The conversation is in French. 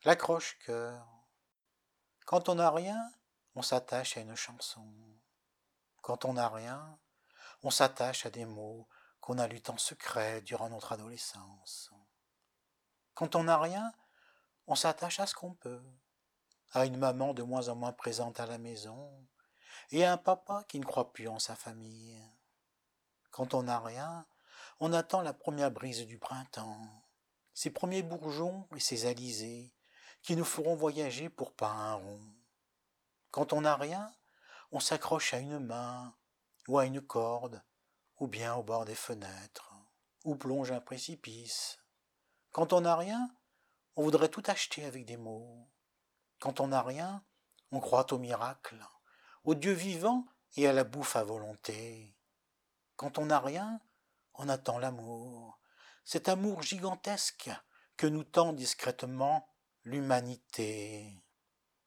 L'accroche-cœur. Quand on n'a rien, on s'attache à une chanson. Quand on n'a rien, on s'attache à des mots qu'on a lus en secret durant notre adolescence. Quand on n'a rien, on s'attache à ce qu'on peut, à une maman de moins en moins présente à la maison, et à un papa qui ne croit plus en sa famille. Quand on n'a rien, on attend la première brise du printemps, ses premiers bourgeons et ses alizés, qui nous feront voyager pour pas un rond. Quand on n'a rien, on s'accroche à une main, ou à une corde, ou bien au bord des fenêtres, ou plonge un précipice. Quand on n'a rien, on voudrait tout acheter avec des mots. Quand on n'a rien, on croit au miracle, au Dieu vivant et à la bouffe à volonté. Quand on n'a rien, on attend l'amour, cet amour gigantesque que nous tend discrètement l'humanité.